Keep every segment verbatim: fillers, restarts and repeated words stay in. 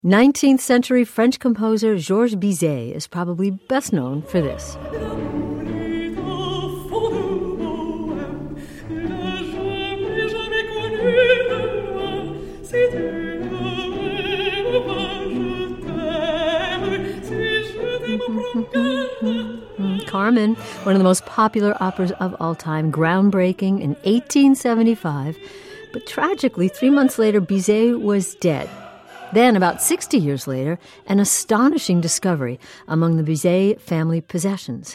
nineteenth century French composer Georges Bizet is probably best known for this. Carmen, one of the most popular operas of all time, groundbreaking in eighteen seventy-five. But tragically, three months later, Bizet was dead. Then, about sixty years later, an astonishing discovery among the Bizet family possessions.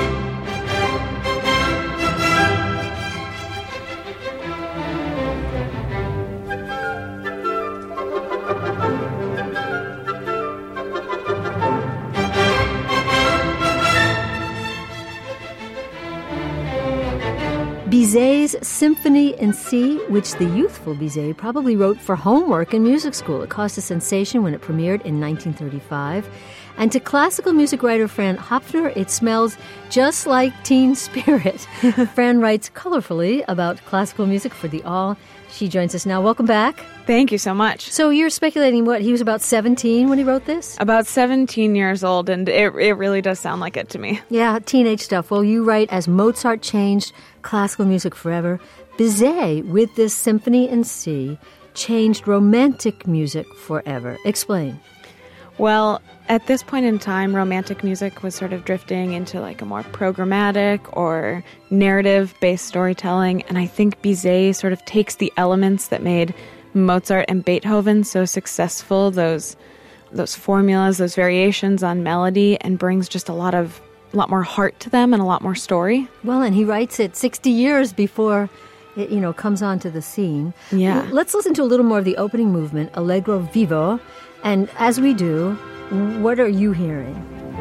Bizet's Symphony in C, which the youthful Bizet probably wrote for homework in music school. It caused a sensation when it premiered in nineteen thirty-five. And to classical music writer Fran Hopfner, it smells just like teen spirit. Fran writes colorfully about classical music for The All. She joins us now. Welcome back. Thank you so much. So you're speculating what, he was about seventeen when he wrote this? About seventeen years old, and it it really does sound like it to me. Yeah, teenage stuff. Well, you write, as Mozart changed classical music forever, Bizet, with this Symphony in C, changed romantic music forever. Explain. Well, at this point in time, romantic music was sort of drifting into like a more programmatic or narrative-based storytelling, and I think Bizet sort of takes the elements that made Mozart and Beethoven so successful, those those formulas, those variations on melody, and brings just a lot of a lot more heart to them and a lot more story. Well, and he writes it sixty years before it, you know, comes onto the scene. Yeah. Let's listen to a little more of the opening movement, Allegro Vivo. And as we do, what are you hearing?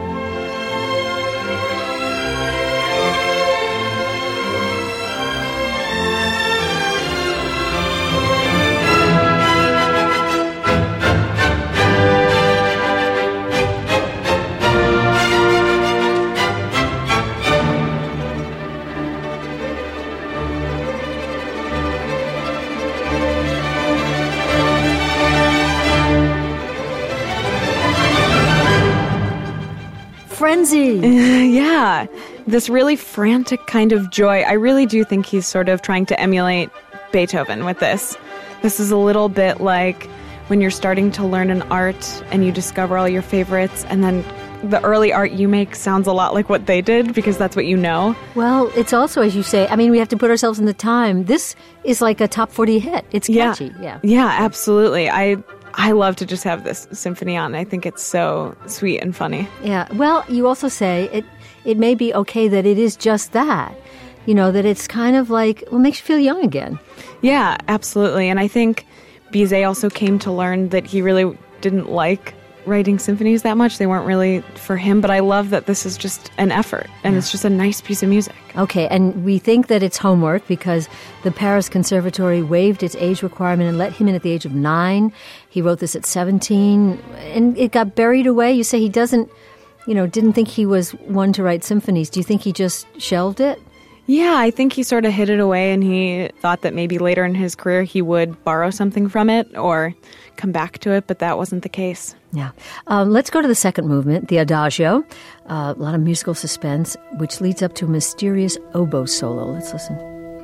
Frenzy. Yeah, this really frantic kind of joy. I really do think he's sort of trying to emulate Beethoven with this. This is a little bit like when you're starting to learn an art and you discover all your favorites, and then the early art you make sounds a lot like what they did because that's what you know. Well, it's also, as you say, I mean, we have to put ourselves in the time. This is like a top forty hit. It's catchy. Yeah, yeah, yeah, absolutely. I I love to just have this symphony on. I think it's so sweet and funny. Yeah. Well, you also say it it may be okay that it is just that. You know, that it's kind of like, well, makes you feel young again. Yeah, absolutely. And I think Bizet also came to learn that he really didn't like writing symphonies that much. They weren't really for him, but I love that this is just an effort, and yeah. It's just a nice piece of music. Okay, and we think that it's homework because the Paris Conservatory waived its age requirement and let him in at the age of nine. He wrote this at seventeen, and it got buried away. You say he doesn't, you know, didn't think he was one to write symphonies. Do you think he just shelved it? Yeah, I think he sort of hid it away, and he thought that maybe later in his career he would borrow something from it or come back to it, but that wasn't the case. Yeah. Um, let's go to the second movement, the Adagio. Uh, a lot of musical suspense, which leads up to a mysterious oboe solo. Let's listen.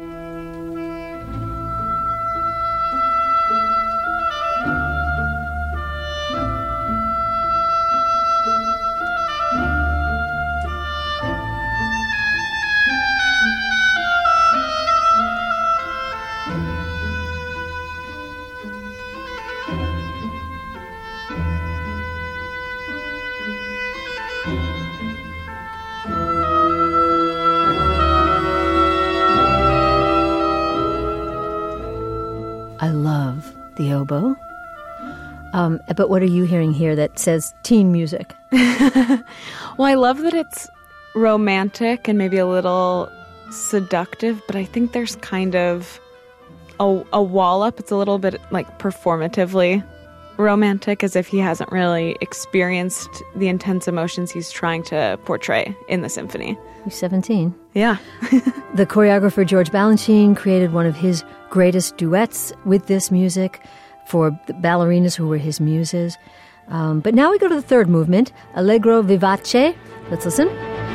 I love the oboe. Um, but what are you hearing here that says teen music? Well, I love that it's romantic and maybe a little seductive, but I think there's kind of a, a wall up. It's a little bit like performatively romantic, as if he hasn't really experienced the intense emotions he's trying to portray in the symphony. He's seventeen. Yeah. The choreographer George Balanchine created one of his greatest duets with this music for the ballerinas who were his muses. Um, but now we go to the third movement, Allegro vivace. Let's listen.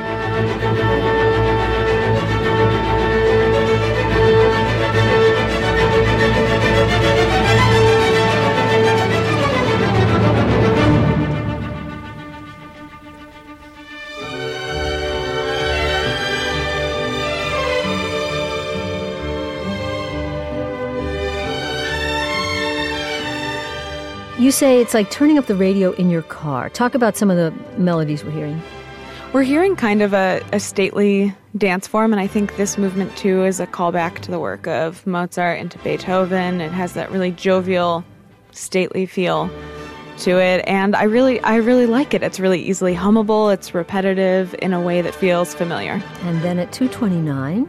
You say it's like turning up the radio in your car. Talk about some of the melodies we're hearing. We're hearing kind of a, a stately dance form, and I think this movement, too, is a callback to the work of Mozart and to Beethoven. It has that really jovial, stately feel to it, and I really, I really like it. It's really easily hummable. It's repetitive in a way that feels familiar. And then at two twenty-nine,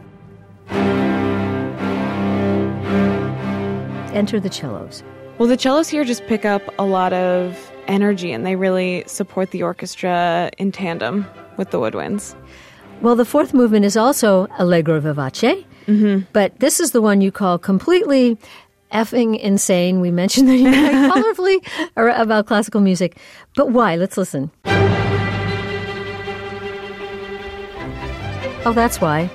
enter the cellos. Well, the cellos here just pick up a lot of energy, and they really support the orchestra in tandem with the woodwinds. Well, the fourth movement is also Allegro vivace, mm-hmm. but this is the one you call completely effing insane. We mentioned that you write colorfully about classical music. But why? Let's listen. Oh, that's why.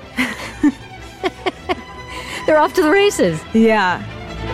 They're off to the races. Yeah.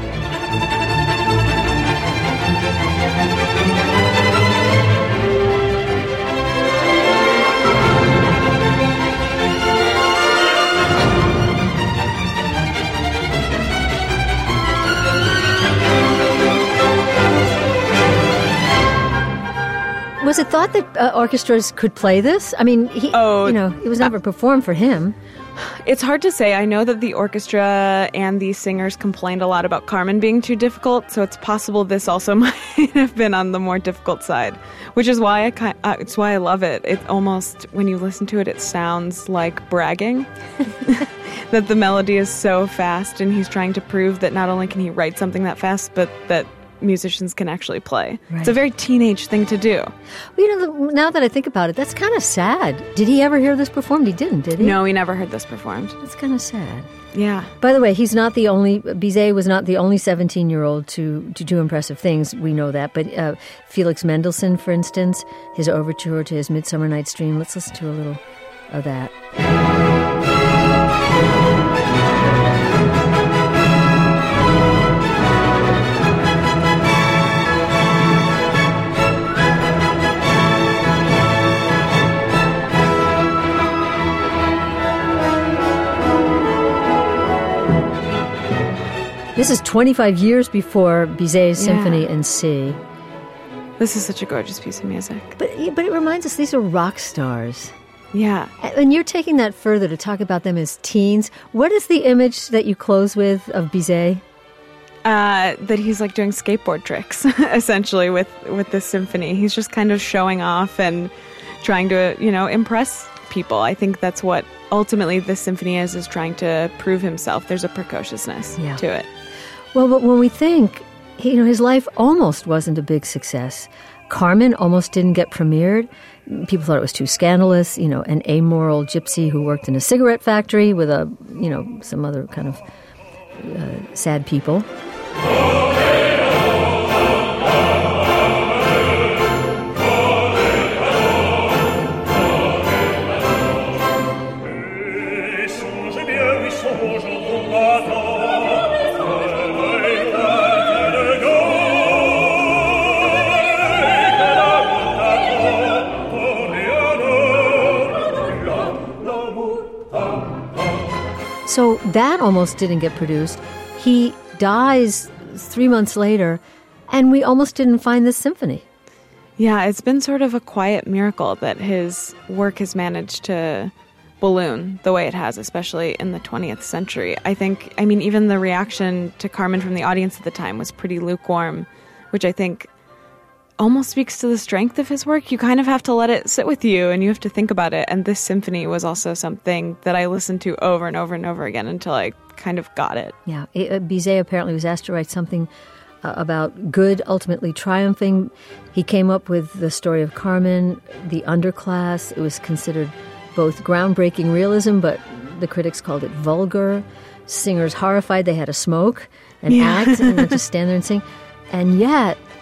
Was it thought that uh, orchestras could play this? I mean, he, oh, you know, it was never uh, performed for him. It's hard to say. I know that the orchestra and the singers complained a lot about Carmen being too difficult, so it's possible this also might have been on the more difficult side, which is why I uh, it's why I love it. It almost, when you listen to it, it sounds like bragging. That the melody is so fast, and he's trying to prove that not only can he write something that fast, but that musicians can actually play. Right. It's a very teenage thing to do. Well, you know, now that I think about it, that's kind of sad. Did he ever hear this performed? He didn't, did he? No, he never heard this performed. That's kind of sad. Yeah. By the way, he's not the only, Bizet was not the only seventeen-year-old to, to do impressive things. We know that. But uh, Felix Mendelssohn, for instance, his overture to his Midsummer Night's Dream. Let's listen to a little of that. This is twenty-five years before Bizet's yeah. Symphony in C. This is such a gorgeous piece of music. But but it reminds us these are rock stars. Yeah. And you're taking that further to talk about them as teens. What is the image that you close with of Bizet? Uh, that he's like doing skateboard tricks, essentially, with, with this symphony. He's just kind of showing off and trying to, you know, impress people. I think that's what ultimately this symphony is, is trying to prove himself. There's a precociousness yeah. to it. Well, but when we think, you know, his life almost wasn't a big success. Carmen almost didn't get premiered. People thought it was too scandalous, you know, an amoral gypsy who worked in a cigarette factory with a, you know, some other kind of uh, sad people. So that almost didn't get produced. He dies three months later, and we almost didn't find this symphony. Yeah, it's been sort of a quiet miracle that his work has managed to balloon the way it has, especially in the twentieth century. I think, I mean, even the reaction to Carmen from the audience at the time was pretty lukewarm, which I think almost speaks to the strength of his work. You kind of have to let it sit with you, and you have to think about it. And this symphony was also something that I listened to over and over and over again until I kind of got it. Yeah, Bizet apparently was asked to write something uh, about good ultimately triumphing. He came up with the story of Carmen, the underclass. It was considered both groundbreaking realism, but the critics called it vulgar. Singers horrified. They had to smoke and yeah. act and not just stand there and sing. And yet,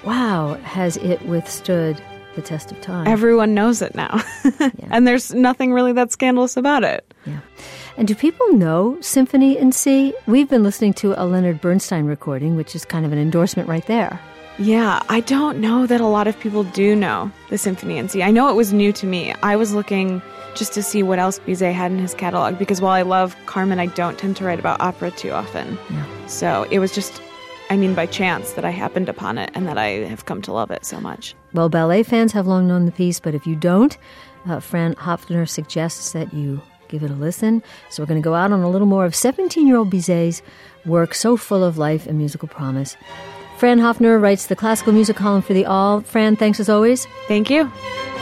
wow, has it withstood the test of time? Everyone knows it now. Yeah. And there's nothing really that scandalous about it. Yeah. And do people know Symphony in C? We've been listening to a Leonard Bernstein recording, which is kind of an endorsement right there. Yeah, I don't know that a lot of people do know the Symphony in C. I know it was new to me. I was looking just to see what else Bizet had in his catalog, because while I love Carmen, I don't tend to write about opera too often. Yeah. So it was just, I mean, by chance that I happened upon it and that I have come to love it so much. Well, ballet fans have long known the piece, but if you don't, uh, Fran Hopfner suggests that you give it a listen. So we're going to go out on a little more of seventeen-year-old Bizet's work, so full of life and musical promise. Fran Hopfner writes the classical music column for The Awl. Fran, thanks as always. Thank you.